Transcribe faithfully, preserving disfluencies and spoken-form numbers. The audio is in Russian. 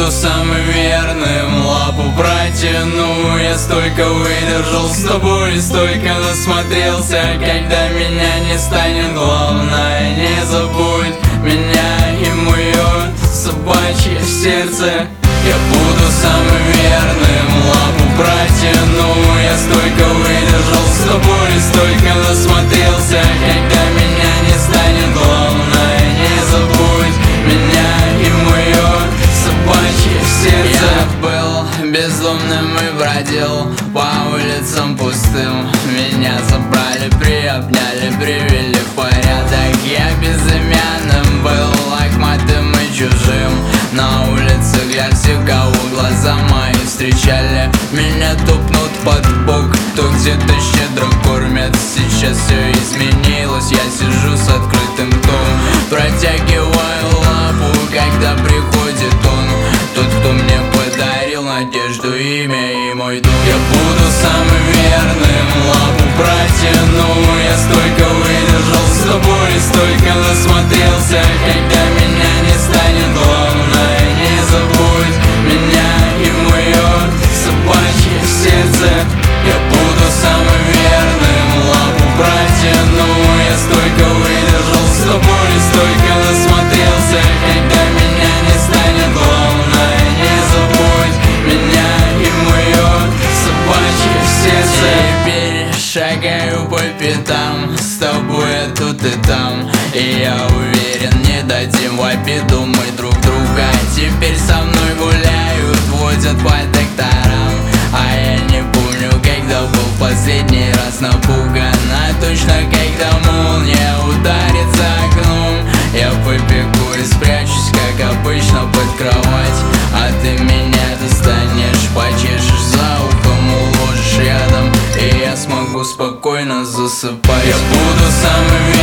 буду самым верным, лапу протяну. Я столько выдержал с тобой, столько насмотрелся. Когда меня не станет, главное не забудь меня и мое собачье сердце. Я буду самым верным, лапу протяну. Я столько выдержал с тобой, столько насмотрелся. Когда меня не станет, главное не забудь меня и мое собачье сердце. Я был безумным и бродил по улицам пустым. Меня забрали, приобняли, привели в порядок. Я безымянным был, лохматым и чужим. На улицах я всегда, глаза мои встречали. Меня тупнут под бок, то где-то щедро кормят. Сейчас все изменилось, я сижу с открытым ртом. Протягиваю лапу, когда приходит он, тот, кто мне подарил надежду, имя и мой дом. Я буду самым верным, лапу протяну. Я столько выдержал с тобой, столько насмотрелся. Когда меня не станет, главное не забудь меня и мое собачье сердце. Я буду самым верным, лапу протяну. Я столько выдержал с тобой, столько насмотрелся. Когда меня не станет, главное не забудь меня и мое собачье сердце. Теперь шагаю по пятам, с тобой я тут и там. И я уверен, не дадим в обиду мы друг друга. Теперь со мной гуляют, водят по докторам. А я не помню, когда был последний раз напуган. А точно, когда молния ударит за окном. Я побегу и спрячусь, как обычно, под кровать. А ты меня достанешь, почешешь за ухом, уложишь рядом. И я смогу спокойно засыпать. Я буду самым